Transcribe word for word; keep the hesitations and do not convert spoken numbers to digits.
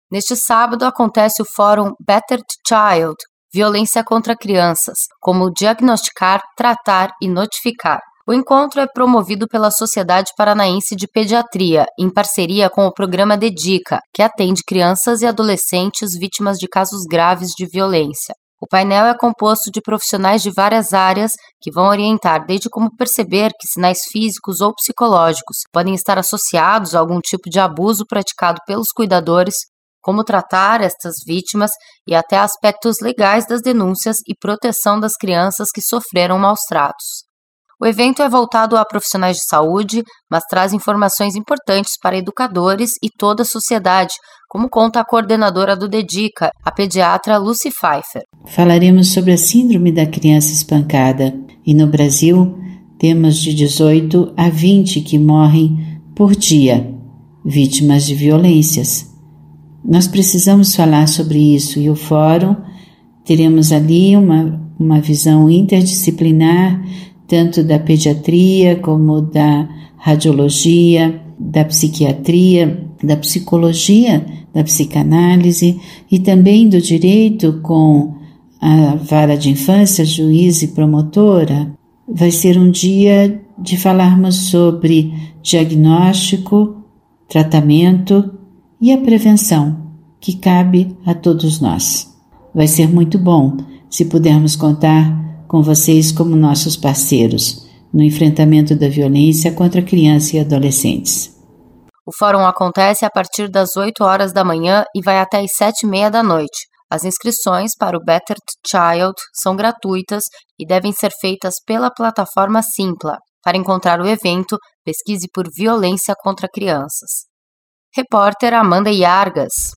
Neste sábado acontece o Fórum Better Child, Violência contra Crianças, como diagnosticar, tratar e notificar. O encontro é promovido pela Sociedade Paranaense de Pediatria, em parceria com o programa Dedica, que atende crianças e adolescentes vítimas de casos graves de violência. O painel é composto de profissionais de várias áreas que vão orientar desde como perceber que sinais físicos ou psicológicos podem estar associados a algum tipo de abuso praticado pelos cuidadores, como tratar estas vítimas e até aspectos legais das denúncias e proteção das crianças que sofreram maus tratos. O evento é voltado a profissionais de saúde, mas traz informações importantes para educadores e toda a sociedade, como conta a coordenadora do Dedica, a pediatra Lucy Pfeiffer. Falaremos sobre a síndrome da criança espancada e no Brasil temos de dezoito a vinte que morrem por dia, vítimas de violências. Nós precisamos falar sobre isso e o fórum teremos ali uma, uma visão interdisciplinar, tanto da pediatria como da radiologia, da psiquiatria, da psicologia, da psicanálise e também do direito com a vara de infância, juiz e promotora. Vai ser um dia de falarmos sobre diagnóstico, tratamento e a prevenção, que cabe a todos nós. Vai ser muito bom se pudermos contar com vocês como nossos parceiros no enfrentamento da violência contra crianças e adolescentes. O fórum acontece a partir das oito horas da manhã e vai até às sete e meia da noite. As inscrições para o Better Child são gratuitas e devem ser feitas pela plataforma Simpla. Para encontrar o evento, pesquise por violência contra crianças. Repórter Amanda Iargas.